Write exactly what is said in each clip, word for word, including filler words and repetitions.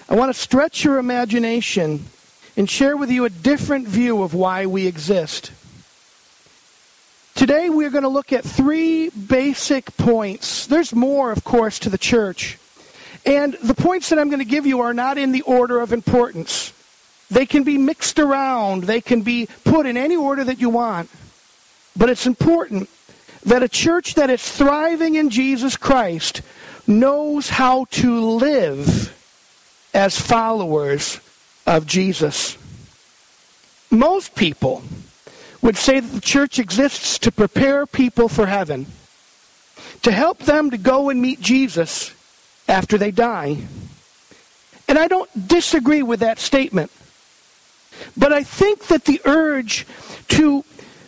I want to stretch your imagination and share with you a different view of why we exist. Today we're going to look at three basic points. There's more, of course, to the church. And the points that I'm going to give you are not in the order of importance. They can be mixed around. They can be put in any order that you want. But it's important that a church that is thriving in Jesus Christ knows how to live as followers of Jesus. Most people would say that the church exists to prepare people for heaven, to help them to go and meet Jesus after they die. And I don't disagree with that statement. But I think that the urge to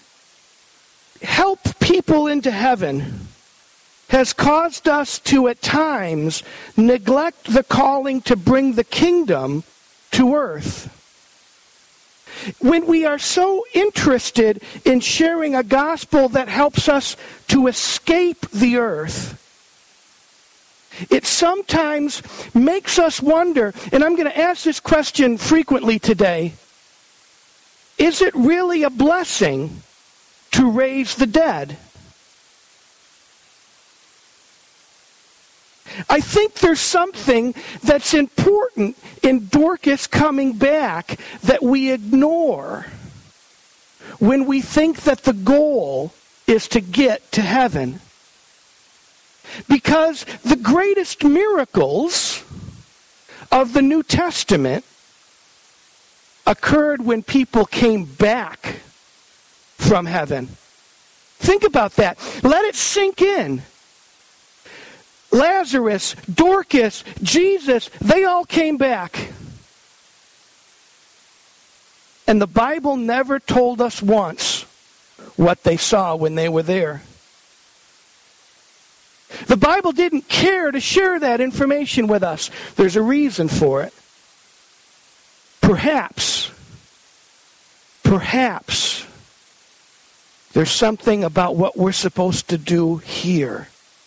help people into heaven has caused us to, at times, neglect the calling to bring the kingdom to earth. When we are so interested in sharing a gospel that helps us to escape the earth, it sometimes makes us wonder, and I'm going to ask this question frequently today, is it really a blessing to raise the dead? I think there's something that's important in Dorcas coming back that we ignore when we think that the goal is to get to heaven. Because the greatest miracles of the New Testament occurred when people came back from heaven. Think about that. Let it sink in. Lazarus, Dorcas, Jesus, they all came back. And the Bible never told us once what they saw when they were there. The Bible didn't care to share that information with us. There's a reason for it. Perhaps, perhaps, there's something about what we're supposed to do here.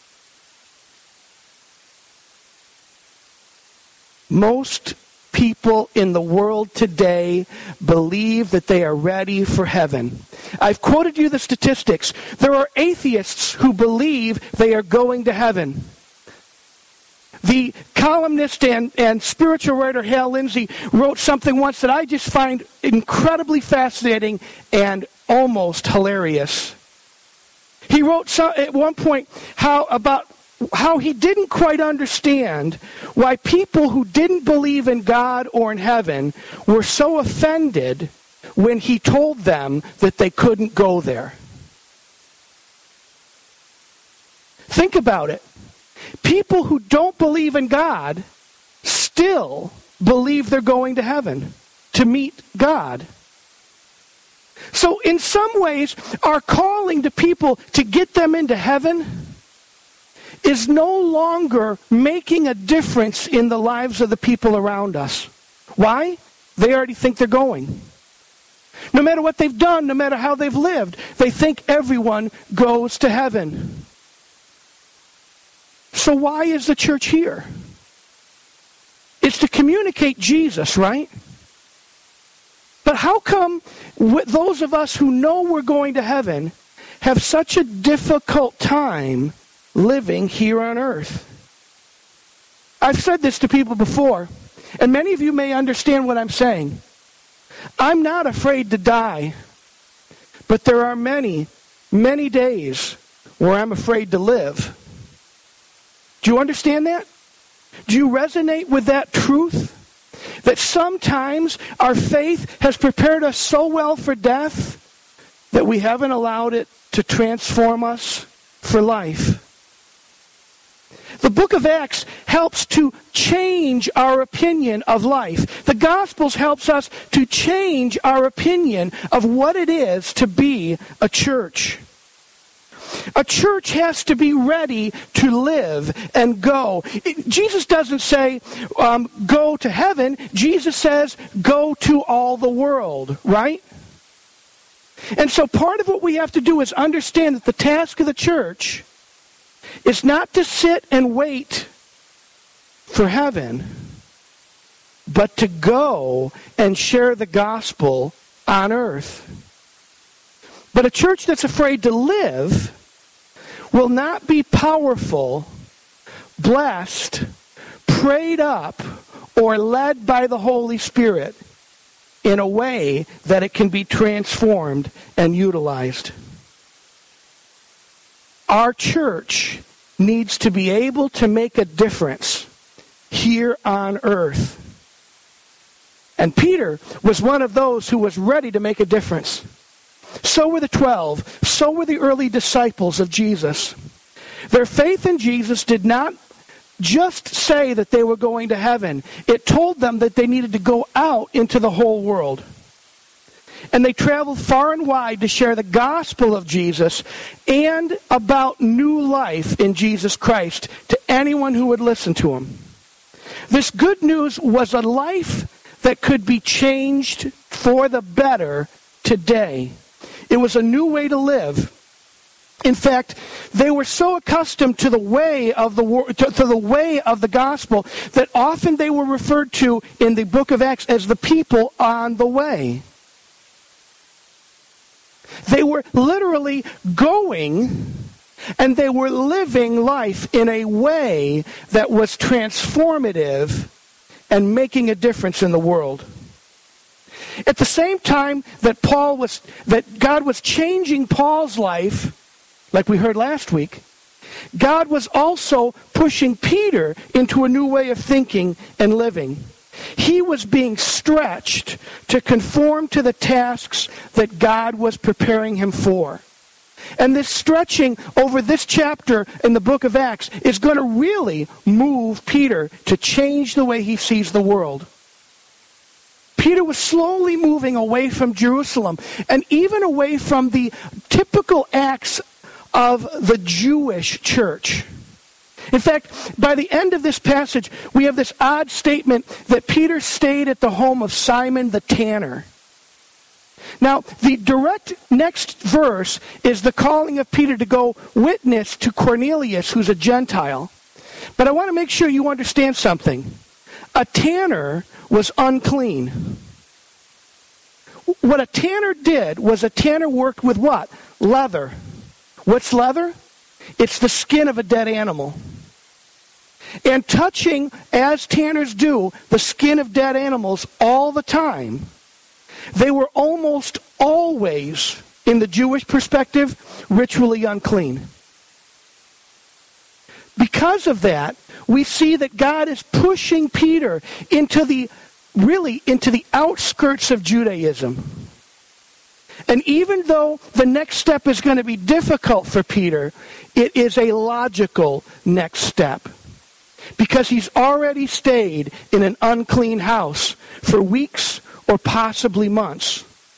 Most people in the world today believe that they are ready for heaven. I've quoted you the statistics. There are atheists who believe they are going to heaven. The columnist and, and spiritual writer Hal Lindsey wrote something once that I just find incredibly fascinating and almost hilarious. He wrote some, at one point how about how he didn't quite understand why people who didn't believe in God or in heaven were so offended when he told them that they couldn't go there. Think about it. People who don't believe in God still believe they're going to heaven to meet God. So in some ways, our calling to people to get them into heaven is no longer making a difference in the lives of the people around us. Why? They already think they're going. No matter what they've done, no matter how they've lived, they think everyone goes to heaven. So why is the church here? It's to communicate Jesus, right? But how come those of us who know we're going to heaven have such a difficult time living here on earth? I've said this to people before, and many of you may understand what I'm saying. I'm not afraid to die, but there are many, many days where I'm afraid to live. Do you understand that? Do you resonate with that truth? That sometimes our faith has prepared us so well for death that we haven't allowed it to transform us for life. The book of Acts helps to change our opinion of life. The Gospels helps us to change our opinion of what it is to be a church. A church has to be ready to live and go. It, Jesus doesn't say, um, go to heaven. Jesus says, go to all the world, right? And so part of what we have to do is understand that the task of the church is not to sit and wait for heaven, but to go and share the gospel on earth. But a church that's afraid to live will not be powerful, blessed, prayed up, or led by the Holy Spirit in a way that it can be transformed and utilized. Our church needs to be able to make a difference here on earth. And Peter was one of those who was ready to make a difference. So were the twelve. So were the early disciples of Jesus. Their faith in Jesus did not just say that they were going to heaven. It told them that they needed to go out into the whole world. And they traveled far and wide to share the gospel of Jesus and about new life in Jesus Christ to anyone who would listen to him. This good news was a life that could be changed for the better today. It was a new way to live. In fact, they were so accustomed to the way of the to, to the way of the gospel that often they were referred to in the book of Acts as the people on the way. They were literally going and they were living life in a way that was transformative and making a difference in the world. At the same time that Paul was that God was changing Paul's life, like we heard last week, God was also pushing Peter into a new way of thinking and living. He was being stretched to conform to the tasks that God was preparing him for. And this stretching over this chapter in the book of Acts is going to really move Peter to change the way he sees the world. Peter was slowly moving away from Jerusalem and even away from the typical acts of the Jewish church. In fact, by the end of this passage, we have this odd statement that Peter stayed at the home of Simon the tanner. Now, the direct next verse is the calling of Peter to go witness to Cornelius, who's a Gentile. But I want to make sure you understand something. A tanner was unclean. What a tanner did was a tanner worked with what? Leather. What's leather? It's the skin of a dead animal. And touching, as tanners do, the skin of dead animals all the time, they were almost always, in the Jewish perspective, ritually unclean. Because of that, we see that God is pushing Peter into the, really, into the outskirts of Judaism. And even though the next step is going to be difficult for Peter, it is a logical next step. Because he's already stayed in an unclean house for weeks or possibly months.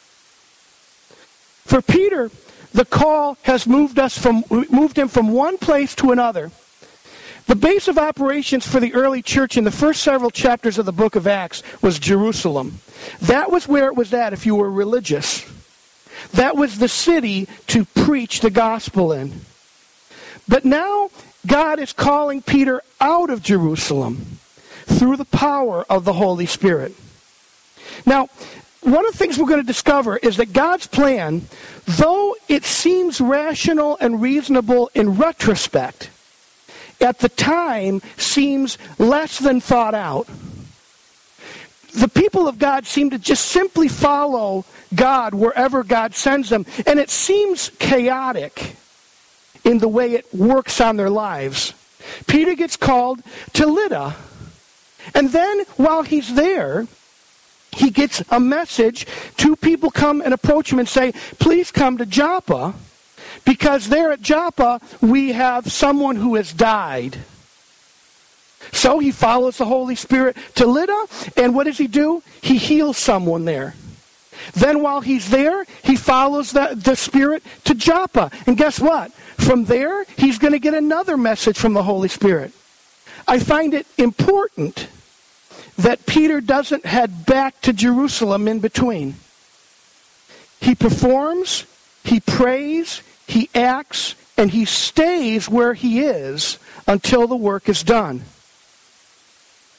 For Peter, the call has moved us from moved him from one place to another. The base of operations for the early church in the first several chapters of the book of Acts was Jerusalem. That was where it was at if you were religious. That was the city to preach the gospel in. But now God is calling Peter out of Jerusalem through the power of the Holy Spirit. Now, one of the things we're going to discover is that God's plan, though it seems rational and reasonable in retrospect, at the time seems less than thought out. The people of God seem to just simply follow God wherever God sends them, and it seems chaotic in the way it works on their lives. Peter gets called to Lydda, and then while he's there, he gets a message. Two people come and approach him and say, please come to Joppa, because there at Joppa we have someone who has died. So he follows the Holy Spirit to Lydda, and what does he do? He heals someone there. Then while he's there, he follows the, the Spirit to Joppa. And guess what? From there, he's going to get another message from the Holy Spirit. I find it important that Peter doesn't head back to Jerusalem in between. He performs, he prays, he acts, and he stays where he is until the work is done.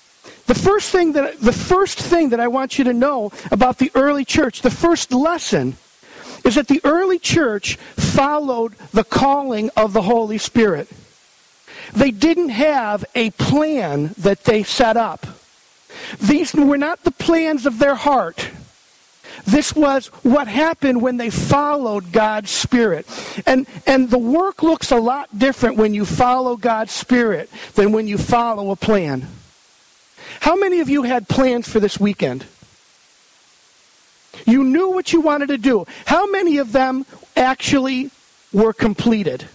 The first thing that the first thing that I want you to know about the early church, the first lesson, is that the early church followed the calling of the Holy Spirit. They didn't have a plan that they set up. These were not the plans of their heart. This was what happened when they followed God's Spirit. And, and the work looks a lot different when you follow God's Spirit than when you follow a plan. How many of you had plans for this weekend? You knew what you wanted to do. How many of them actually were completed?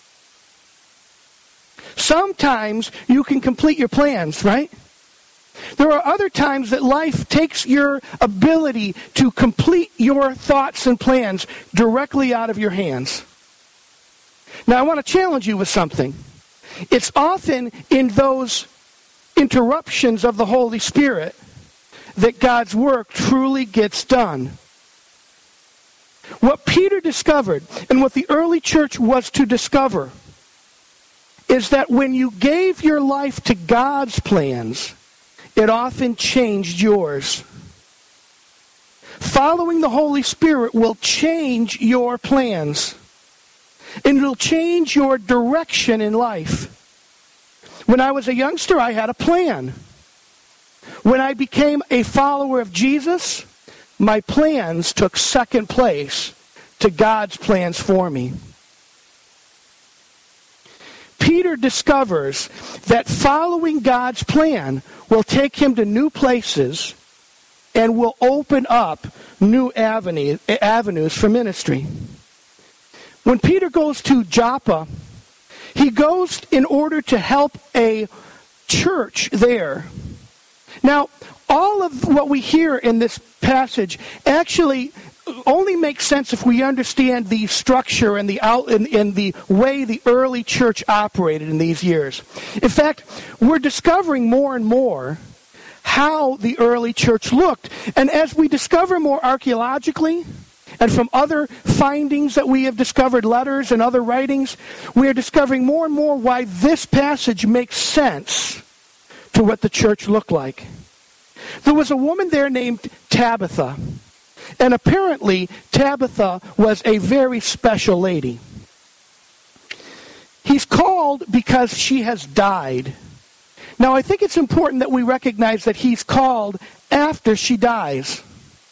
Sometimes you can complete your plans, right? There are other times that life takes your ability to complete your thoughts and plans directly out of your hands. Now, I want to challenge you with something. It's often in those interruptions of the Holy Spirit that God's work truly gets done. What Peter discovered, and what the early church was to discover, is that when you gave your life to God's plans, it often changed yours. Following the Holy Spirit will change your plans. And it'll change your direction in life. When I was a youngster, I had a plan. When I became a follower of Jesus, my plans took second place to God's plans for me. Peter discovers that following God's plan will take him to new places and will open up new avenue, avenues for ministry. When Peter goes to Joppa, he goes in order to help a church there. Now, all of what we hear in this passage actually only makes sense if we understand the structure and the out and, and the way the early church operated in these years. In fact, we're discovering more and more how the early church looked. And as we discover more archaeologically and from other findings that we have discovered, letters and other writings, we are discovering more and more why this passage makes sense to what the church looked like. There was a woman there named Tabitha. And apparently, Tabitha was a very special lady. He's called because she has died. Now, I think it's important that we recognize that he's called after she dies.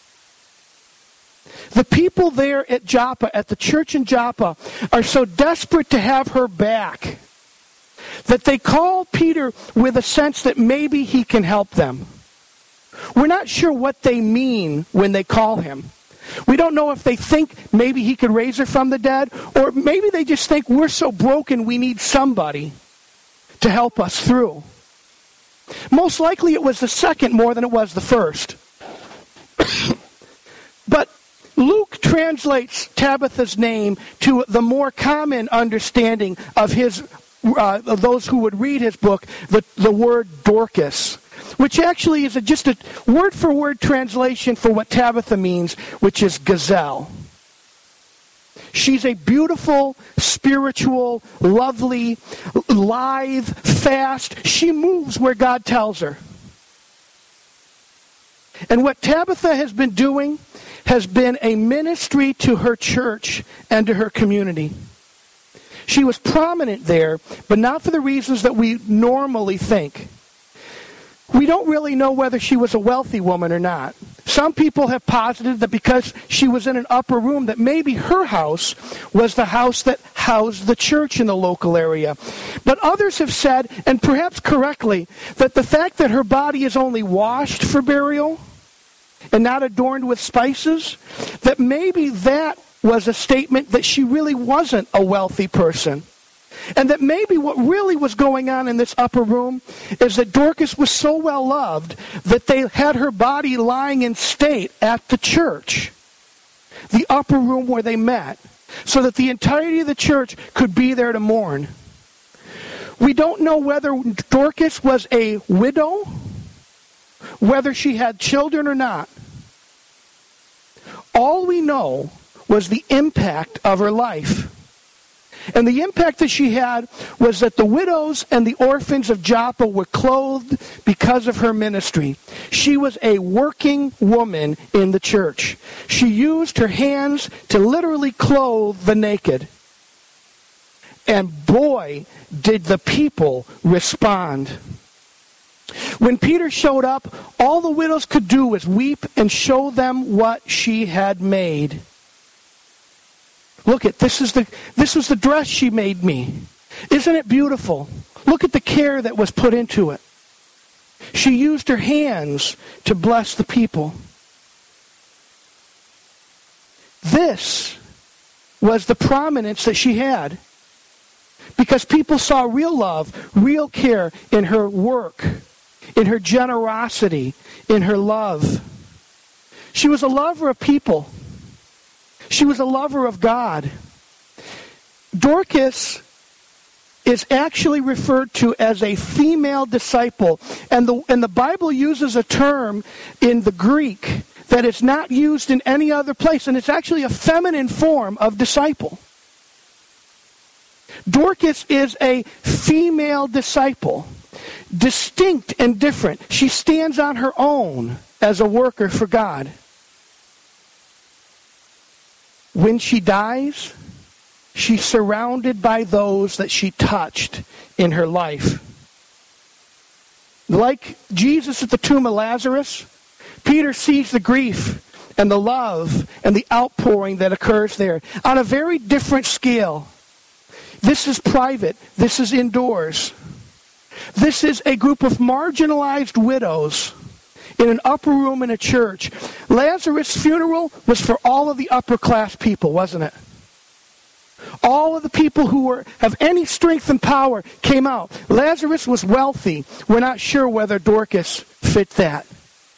The people there at Joppa, at the church in Joppa, are so desperate to have her back that they call Peter with a sense that maybe he can help them. We're not sure what they mean when they call him. We don't know if they think maybe he could raise her from the dead, or maybe they just think we're so broken we need somebody to help us through. Most likely it was the second more than it was the first. But Luke translates Tabitha's name to the more common understanding of his, uh, of those who would read his book, the, the word Dorcas, which actually is a, just a word-for-word translation for what Tabitha means, which is gazelle. She's a beautiful, spiritual, lovely, lithe, fast. She moves where God tells her. And what Tabitha has been doing has been a ministry to her church and to her community. She was prominent there, but not for the reasons that we normally think. We don't really know whether she was a wealthy woman or not. Some people have posited that because she was in an upper room, that maybe her house was the house that housed the church in the local area. But others have said, and perhaps correctly, that the fact that her body is only washed for burial and not adorned with spices, that maybe that was a statement that she really wasn't a wealthy person. And that maybe what really was going on in this upper room is that Dorcas was so well loved that they had her body lying in state at the church, the upper room where they met, so that the entirety of the church could be there to mourn. We don't know whether Dorcas was a widow, whether she had children or not. All we know was the impact of her life. And the impact that she had was that the widows and the orphans of Joppa were clothed because of her ministry. She was a working woman in the church. She used her hands to literally clothe the naked. And boy, did the people respond. When Peter showed up, all the widows could do was weep and show them what she had made. Look at this is the this was the dress she made me. Isn't it beautiful? Look at the care that was put into it. She used her hands to bless the people. This was the prominence that she had. Because people saw real love, real care in her work, in her generosity, in her love. She was a lover of people. She was a lover of God. Dorcas is actually referred to as a female disciple. And the, and the Bible uses a term in the Greek that is not used in any other place. And it's actually a feminine form of disciple. Dorcas is a female disciple, distinct and different. She stands on her own as a worker for God. When she dies, she's surrounded by those that she touched in her life. Like Jesus at the tomb of Lazarus, Peter sees the grief and the love and the outpouring that occurs there on a very different scale. This is private. This is indoors. This is a group of marginalized widows in an upper room in a church. Lazarus' funeral was for all of the upper class people, wasn't it? All of the people who were have any strength and power came out. Lazarus was wealthy. We're not sure whether Dorcas fit that.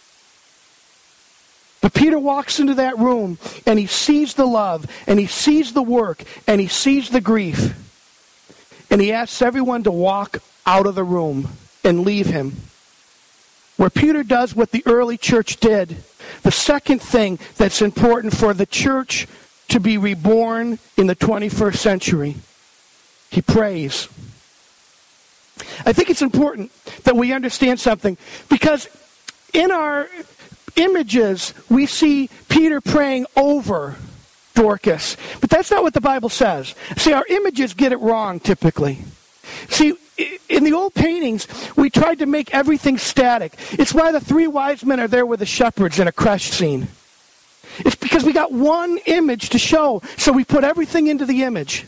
But Peter walks into that room and he sees the love and he sees the work and he sees the grief. And he asks everyone to walk out of the room and leave him. Where Peter does what the early church did, the second thing that's important for the church to be reborn in the twenty-first century, he prays. I think it's important that we understand something, because in our images we see Peter praying over Dorcas. But that's not what the Bible says. See, our images get it wrong typically. See, in the old paintings, we tried to make everything static. It's why the three wise men are there with the shepherds in a creche scene. It's because we got one image to show, so we put everything into the image.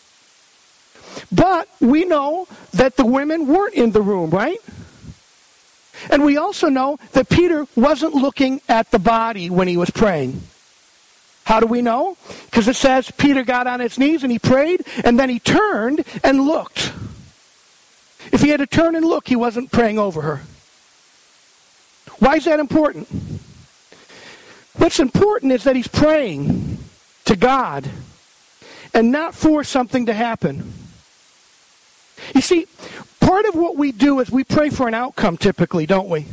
But we know that the women weren't in the room, right? And we also know that Peter wasn't looking at the body when he was praying. How do we know? Because it says Peter got on his knees and he prayed, and then he turned and looked. If he had to turn and look, he wasn't praying over her. Why is that important? What's important is that he's praying to God and not for something to happen. You see, part of what we do is we pray for an outcome typically, don't we?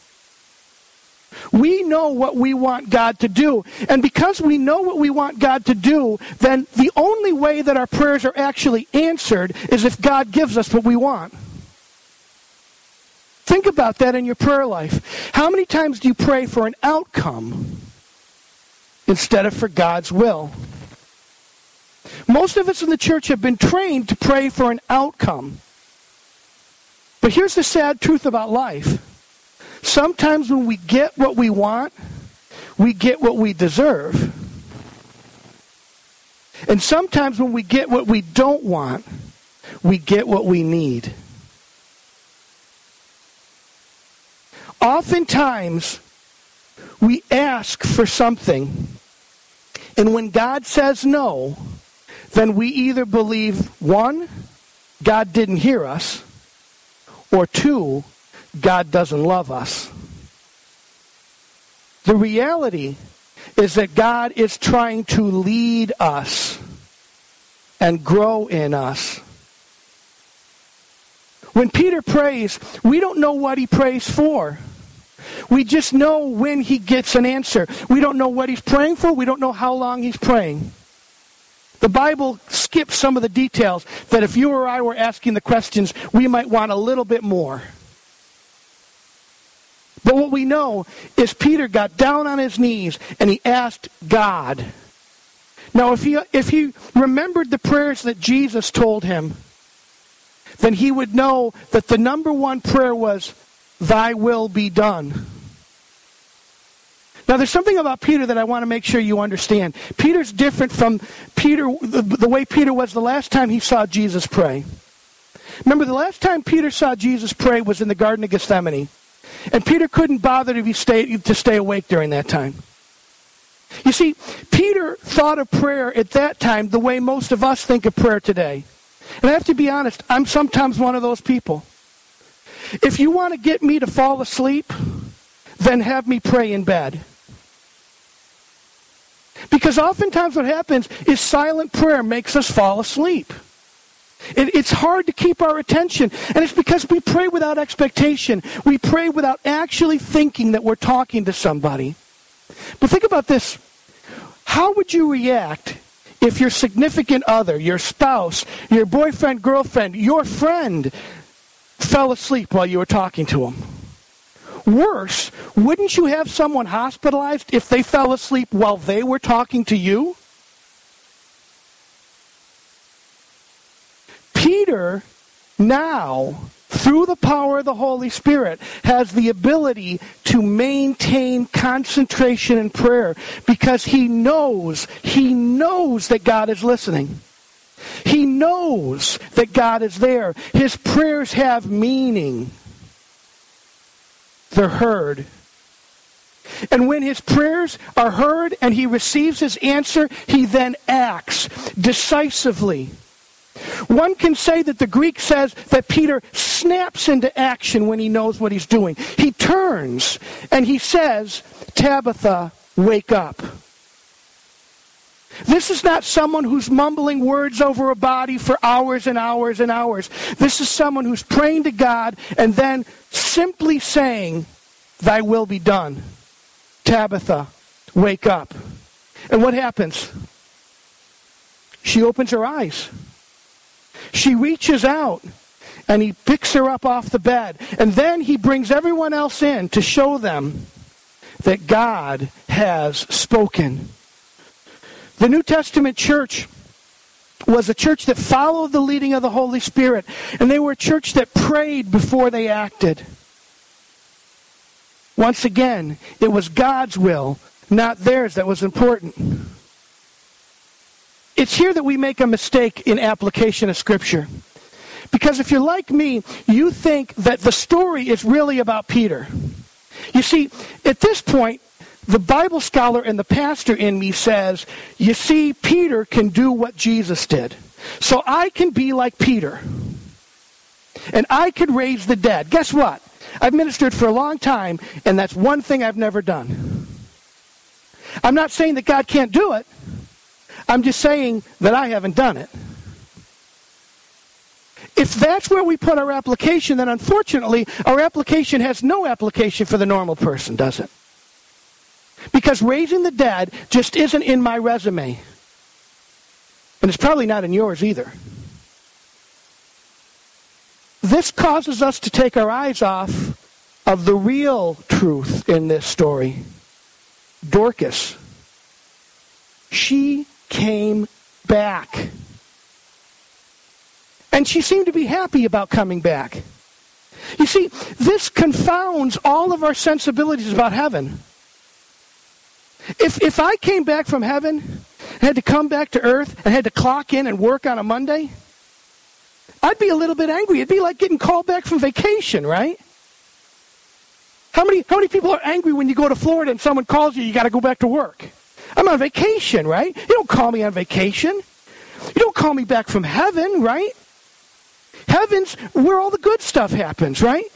We know what we want God to do. And because we know what we want God to do, then the only way that our prayers are actually answered is if God gives us what we want. Think about that in your prayer life. How many times do you pray for an outcome instead of for God's will? Most of us in the church have been trained to pray for an outcome. But here's the sad truth about life. Sometimes when we get what we want, we get what we deserve. And sometimes when we get what we don't want, we get what we need. Oftentimes, we ask for something, and when God says no, then we either believe, one, God didn't hear us, or two, God doesn't love us. The reality is that God is trying to lead us and grow in us. When Peter prays, we don't know what he prays for. We just know when he gets an answer. We don't know what he's praying for. We don't know how long he's praying. The Bible skips some of the details that if you or I were asking the questions, we might want a little bit more. But what we know is Peter got down on his knees and he asked God. Now, if he, if he remembered the prayers that Jesus told him, then he would know that the number one prayer was, "Thy will be done." Now, there's something about Peter that I want to make sure you understand. Peter's different from Peter, the, the way Peter was the last time he saw Jesus pray. Remember, the last time Peter saw Jesus pray was in the Garden of Gethsemane. And Peter couldn't bother to, be stay, to stay awake during that time. You see, Peter thought of prayer at that time the way most of us think of prayer today. And I have to be honest, I'm sometimes one of those people. If you want to get me to fall asleep, then have me pray in bed. Because oftentimes what happens is silent prayer makes us fall asleep. It, it's hard to keep our attention. And it's because we pray without expectation. We pray without actually thinking that we're talking to somebody. But think about this. How would you react if your significant other, your spouse, your boyfriend, girlfriend, your friend fell asleep while you were talking to them? Worse, wouldn't you have someone hospitalized if they fell asleep while they were talking to you? Peter now, through the power of the Holy Spirit, has the ability to maintain concentration in prayer because he knows, he knows that God is listening. He knows that God is there. His prayers have meaning. They're heard. And when his prayers are heard and he receives his answer, he then acts decisively. One can say that the Greek says that Peter snaps into action when he knows what he's doing. He turns and he says, "Tabitha, wake up." This is not someone who's mumbling words over a body for hours and hours and hours. This is someone who's praying to God and then simply saying, "Thy will be done. Tabitha, wake up." And what happens? She opens her eyes. She reaches out and he picks her up off the bed. And then he brings everyone else in to show them that God has spoken. The New Testament church was a church that followed the leading of the Holy Spirit. And they were a church that prayed before they acted. Once again, it was God's will, not theirs, that was important. It's here that we make a mistake in application of Scripture. Because if you're like me, you think that the story is really about Peter. You see, at this point, the Bible scholar and the pastor in me says, you see, Peter can do what Jesus did. So I can be like Peter. And I could raise the dead. Guess what? I've ministered for a long time, and that's one thing I've never done. I'm not saying that God can't do it. I'm just saying that I haven't done it. If that's where we put our application, then unfortunately, our application has no application for the normal person, does it? Because raising the dead just isn't in my resume. And it's probably not in yours either. This causes us to take our eyes off of the real truth in this story. Dorcas. She came back. And she seemed to be happy about coming back. You see, this confounds all of our sensibilities about heaven. If if I came back from heaven and had to come back to earth and had to clock in and work on a Monday, I'd be a little bit angry. It'd be like getting called back from vacation, right? How many how many people are angry when you go to Florida and someone calls you, you got to go back to work? I'm on vacation, right? You don't call me on vacation. You don't call me back from heaven, right? Heaven's where all the good stuff happens, right?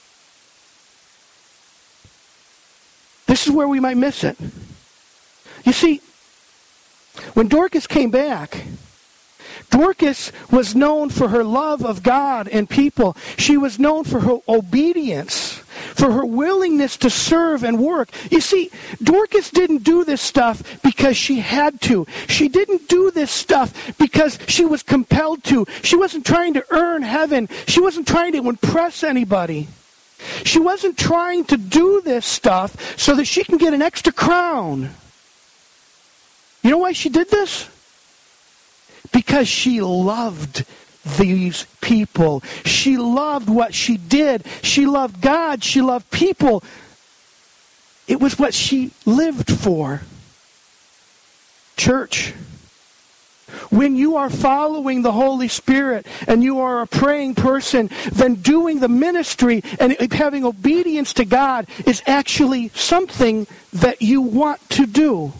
This is where we might miss it. You see, when Dorcas came back, Dorcas was known for her love of God and people. She was known for her obedience, for her willingness to serve and work. You see, Dorcas didn't do this stuff because she had to. She didn't do this stuff because she was compelled to. She wasn't trying to earn heaven. She wasn't trying to impress anybody. She wasn't trying to do this stuff so that she can get an extra crown. You know why she did this? Because she loved these people. She loved what she did. She loved God. She loved people. It was what she lived for. Church, when you are following the Holy Spirit and you are a praying person, then doing the ministry and having obedience to God is actually something that you want to do.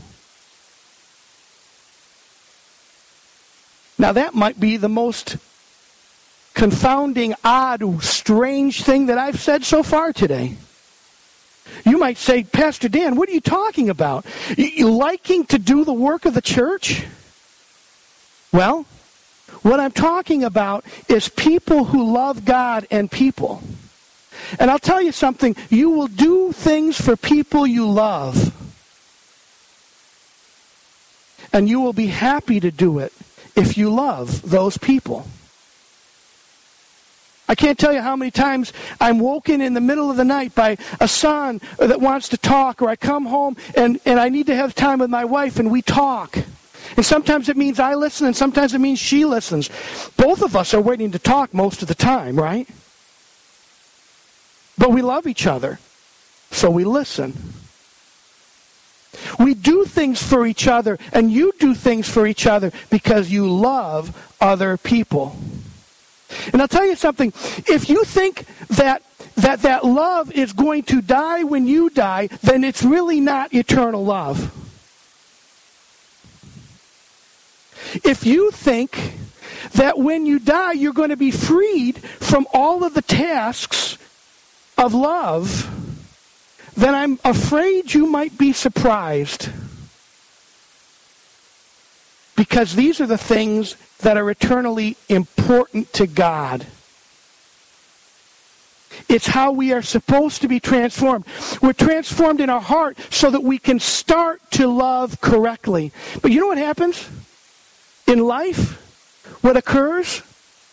Now that might be the most confounding, odd, strange thing that I've said so far today. You might say, Pastor Dan, what are you talking about? You liking to do the work of the church? Well, what I'm talking about is people who love God and people. And I'll tell you something, you will do things for people you love. And you will be happy to do it if you love those people. I can't tell you how many times I'm woken in the middle of the night by a son that wants to talk, or I come home and, and I need to have time with my wife and we talk. And sometimes it means I listen and sometimes it means she listens. Both of us are waiting to talk most of the time, right? But we love each other, so we listen. We do things for each other, and you do things for each other because you love other people. And I'll tell you something, if you think that that, that love is going to die when you die, then it's really not eternal love. If you think that when you die you're going to be freed from all of the tasks of love, then I'm afraid you might be surprised. Because these are the things that are eternally important to God. It's how we are supposed to be transformed. We're transformed in our heart so that we can start to love correctly. But you know what happens? In life, what occurs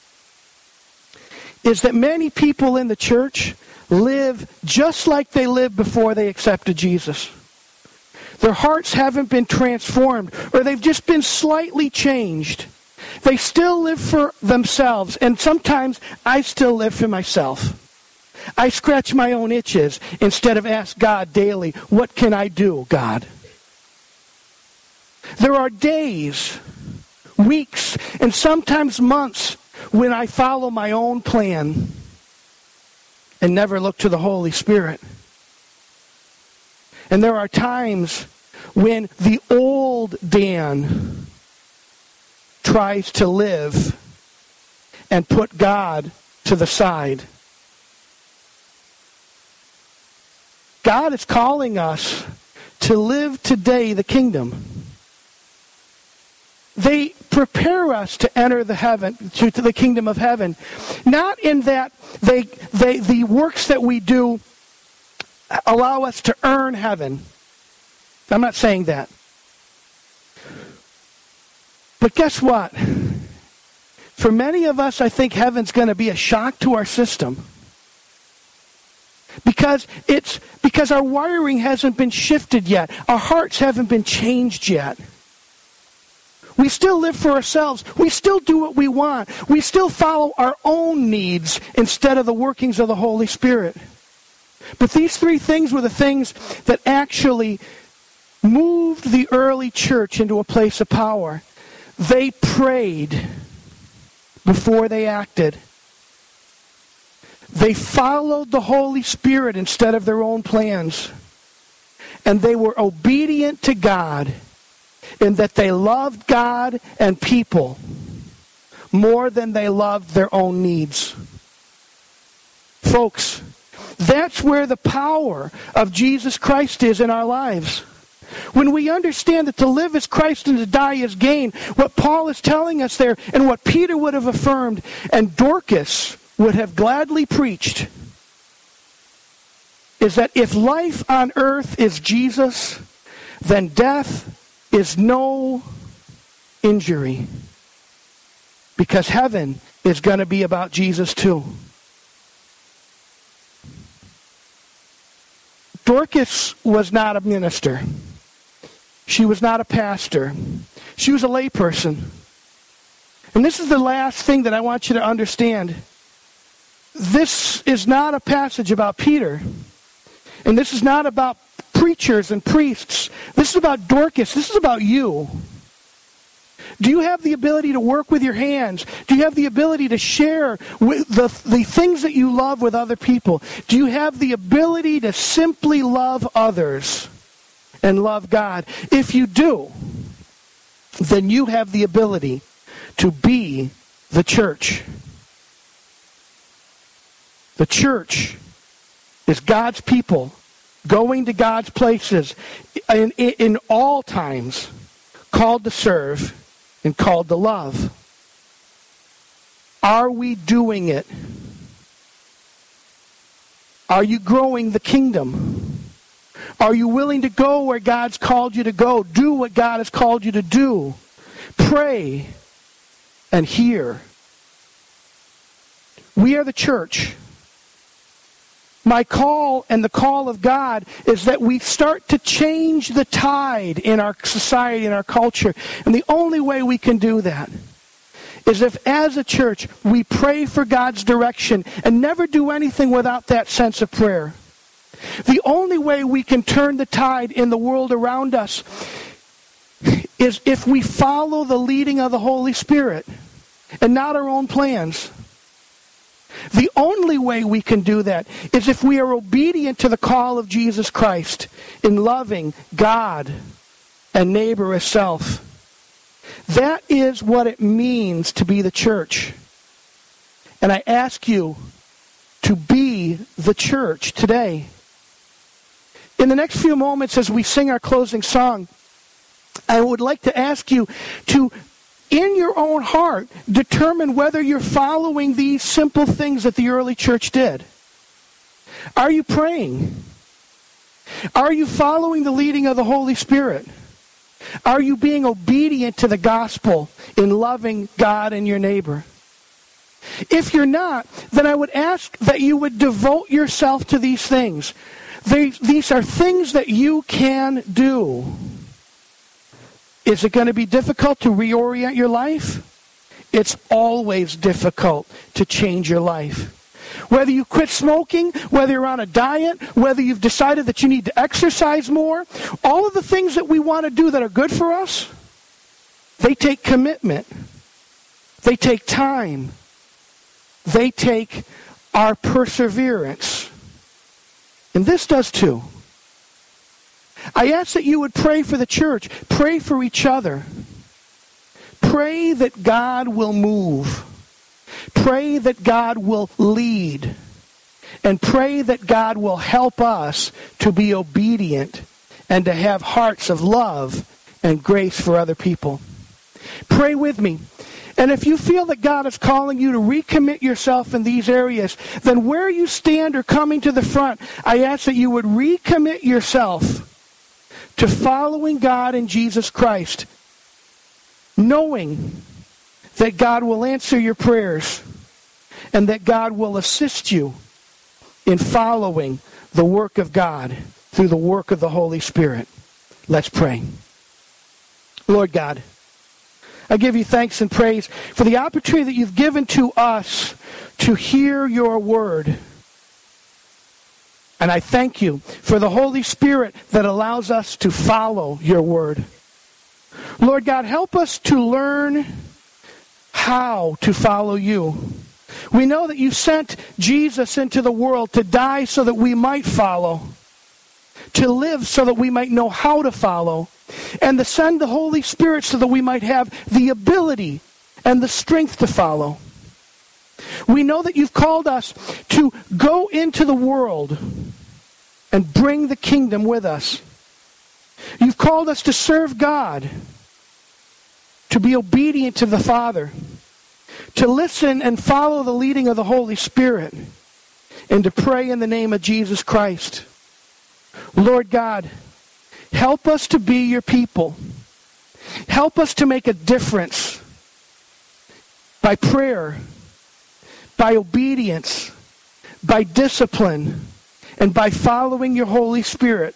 is that many people in the church live just like they lived before they accepted Jesus. Their hearts haven't been transformed, or they've just been slightly changed. They still live for themselves, and sometimes I still live for myself. I scratch my own itches instead of ask God daily, what can I do, God? There are days, weeks, and sometimes months when I follow my own plan and never look to the Holy Spirit. And there are times when the old Dan tries to live and put God to the side. God is calling us to live today the kingdom. They prepare us to enter the heaven, to, to the kingdom of heaven. Not in that they, they, the works that we do allow us to earn heaven. I'm not saying that. But guess what? For many of us, I think heaven's going to be a shock to our system. Because it's because our wiring hasn't been shifted yet. Our hearts haven't been changed yet. We still live for ourselves. We still do what we want. We still follow our own needs instead of the workings of the Holy Spirit. But these three things were the things that actually moved the early church into a place of power. They prayed before they acted. They followed the Holy Spirit instead of their own plans. And they were obedient to God in that they loved God and people more than they loved their own needs. Folks, that's where the power of Jesus Christ is in our lives. When we understand that to live is Christ and to die is gain, what Paul is telling us there and what Peter would have affirmed and Dorcas would have gladly preached, is that if life on earth is Jesus, then death is no injury. Because heaven is going to be about Jesus too. Dorcas was not a minister. She was not a pastor. She was a layperson. And this is the last thing that I want you to understand. This is not a passage about Peter. And this is not about preachers and priests. This is about Dorcas. This is about you. Do you have the ability to work with your hands? Do you have the ability to share with the, the things that you love with other people? Do you have the ability to simply love others and love God? If you do, then you have the ability to be the church. The church is God's people going to God's places in, in, in all times, called to serve and called to love. Are we doing it? Are you growing the kingdom? Are you willing to go where God's called you to go? Do what God has called you to do. Pray and hear. We are the church. My call and the call of God is that we start to change the tide in our society, in our culture. And the only way we can do that is if, as a church, we pray for God's direction and never do anything without that sense of prayer. The only way we can turn the tide in the world around us is if we follow the leading of the Holy Spirit and not our own plans. The only way we can do that is if we are obedient to the call of Jesus Christ in loving God and neighbor as self. That is what it means to be the church. And I ask you to be the church today. In the next few moments as we sing our closing song, I would like to ask you to, in your own heart, determine whether you're following these simple things that the early church did. Are you praying? Are you following the leading of the Holy Spirit? Are you being obedient to the gospel in loving God and your neighbor? If you're not, then I would ask that you would devote yourself to these things. They, these are things that you can do. Is it going to be difficult to reorient your life? It's always difficult to change your life. Whether you quit smoking, whether you're on a diet, whether you've decided that you need to exercise more, all of the things that we want to do that are good for us, they take commitment. They take time. They take our perseverance. And this does too. I ask that you would pray for the church. Pray for each other. Pray that God will move. Pray that God will lead. And pray that God will help us to be obedient and to have hearts of love and grace for other people. Pray with me. And if you feel that God is calling you to recommit yourself in these areas, then where you stand or coming to the front, I ask that you would recommit yourself to following God in Jesus Christ, knowing that God will answer your prayers and that God will assist you in following the work of God through the work of the Holy Spirit. Let's pray. Lord God, I give you thanks and praise for the opportunity that you've given to us to hear your word. And I thank you for the Holy Spirit that allows us to follow your word. Lord God, help us to learn how to follow you. We know that you sent Jesus into the world to die so that we might follow, to live so that we might know how to follow, and to send the Holy Spirit so that we might have the ability and the strength to follow. We know that you've called us to go into the world and bring the kingdom with us. You've called us to serve God, to be obedient to the Father, to listen and follow the leading of the Holy Spirit, and to pray in the name of Jesus Christ. Lord God, help us to be your people. Help us to make a difference by prayer, by obedience, by discipline, and by following your Holy Spirit.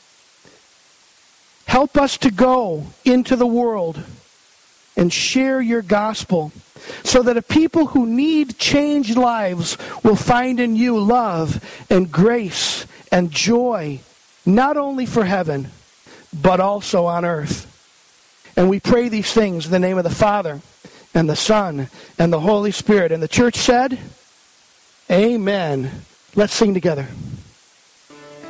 Help us to go into the world and share your gospel so that a people who need changed lives will find in you love and grace and joy, not only for heaven, but also on earth. And we pray these things in the name of the Father, and the Son, and the Holy Spirit. And the church said, Amen. Let's sing together.